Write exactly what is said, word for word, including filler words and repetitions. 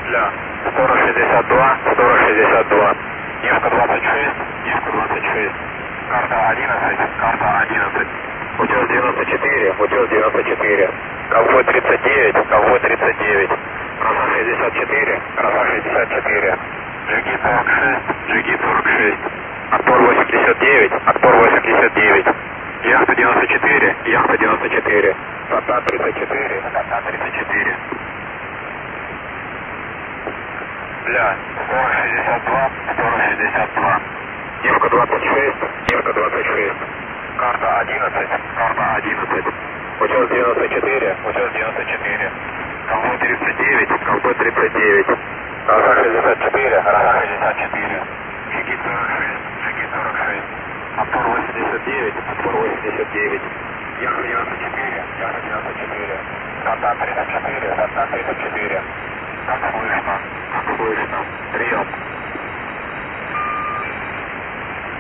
Ля, сто шестьдесят два, сто шестьдесят два. Девка двадцать шесть, девка двадцать шесть. Карта одиннадцать, карта одиннадцать. Утес девяносто четыре, утес девяносто четыре. Ковбой тридцать девять, ковбой тридцать девять. Роса шестьдесят четыре, роса шестьдесят четыре. Джиги сорок шесть, джиги сорок шесть. Отпор восемьдесят девять, отпор восемьдесят девять. Яхта девяносто четыре, яхта девяносто четыре. Сота тридцать четыре, сота тридцать четыре. Ля, сто шестьдесят два, сто шестьдесят два. Девка двадцать шесть, девка двадцать шесть. Карта одиннадцать, карта одиннадцать. Утес девяносто четыре, утес девяносто четыре. Ковбой тридцать девять, ковбой тридцать девять. Роса шестьдесят четыре, роса шестьдесят четыре. Джиги сорок шесть, джиги сорок шесть. Отпор восемьдесят девять, отпор восемьдесят девять. Яхта девяносто четыре, яхта девяносто четыре. Сота тридцать четыре, сота тридцать четыре. Как слышно, как слышно. Прием.